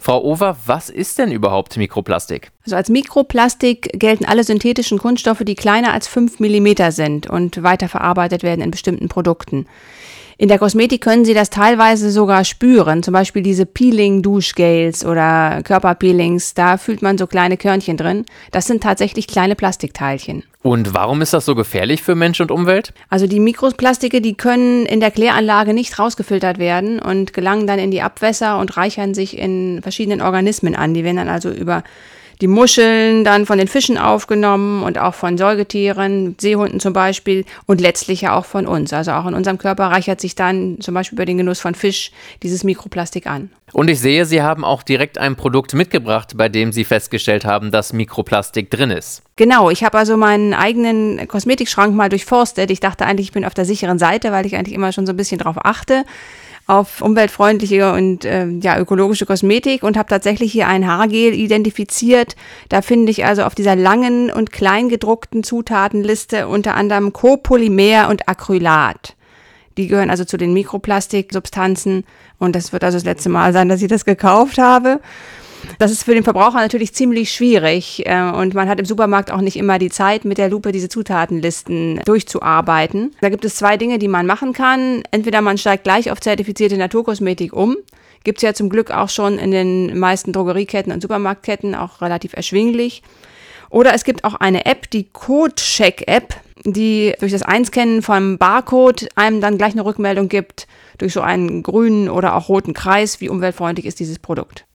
Frau Over, was ist denn überhaupt Mikroplastik? Also als Mikroplastik gelten alle synthetischen Kunststoffe, die kleiner als 5 Millimeter sind und weiterverarbeitet werden in bestimmten Produkten. In der Kosmetik können Sie das teilweise sogar spüren, zum Beispiel diese Peeling-Duschgels oder Körperpeelings, da fühlt man so kleine Körnchen drin. Das sind tatsächlich kleine Plastikteilchen. Und warum ist das so gefährlich für Mensch und Umwelt? Also die Mikroplastike, die können in der Kläranlage nicht rausgefiltert werden und gelangen dann in die Abwässer und reichern sich in verschiedenen Organismen an. Die werden dann also über die Muscheln dann von den Fischen aufgenommen und auch von Säugetieren, Seehunden zum Beispiel und letztlich ja auch von uns. Also auch in unserem Körper reichert sich dann zum Beispiel über den Genuss von Fisch dieses Mikroplastik an. Und ich sehe, Sie haben auch direkt ein Produkt mitgebracht, bei dem Sie festgestellt haben, dass Mikroplastik drin ist. Genau, ich habe also meinen eigenen Kosmetikschrank mal durchforstet. Ich dachte eigentlich, ich bin auf der sicheren Seite, weil ich eigentlich immer schon so ein bisschen drauf achte, auf umweltfreundliche und ökologische Kosmetik und habe tatsächlich hier ein Haargel identifiziert. Da finde ich also auf dieser langen und klein gedruckten Zutatenliste unter anderem Copolymer und Acrylat. Die gehören also zu den Mikroplastiksubstanzen und das wird also das letzte Mal sein, dass ich das gekauft habe. Das ist für den Verbraucher natürlich ziemlich schwierig und man hat im Supermarkt auch nicht immer die Zeit, mit der Lupe diese Zutatenlisten durchzuarbeiten. Da gibt es 2 Dinge, die man machen kann. Entweder man steigt gleich auf zertifizierte Naturkosmetik um. Gibt es ja zum Glück auch schon in den meisten Drogerieketten und Supermarktketten, auch relativ erschwinglich. Oder es gibt auch eine App, die Code-Check-App, die durch das Einscannen vom Barcode einem dann gleich eine Rückmeldung gibt, durch so einen grünen oder auch roten Kreis, wie umweltfreundlich ist dieses Produkt.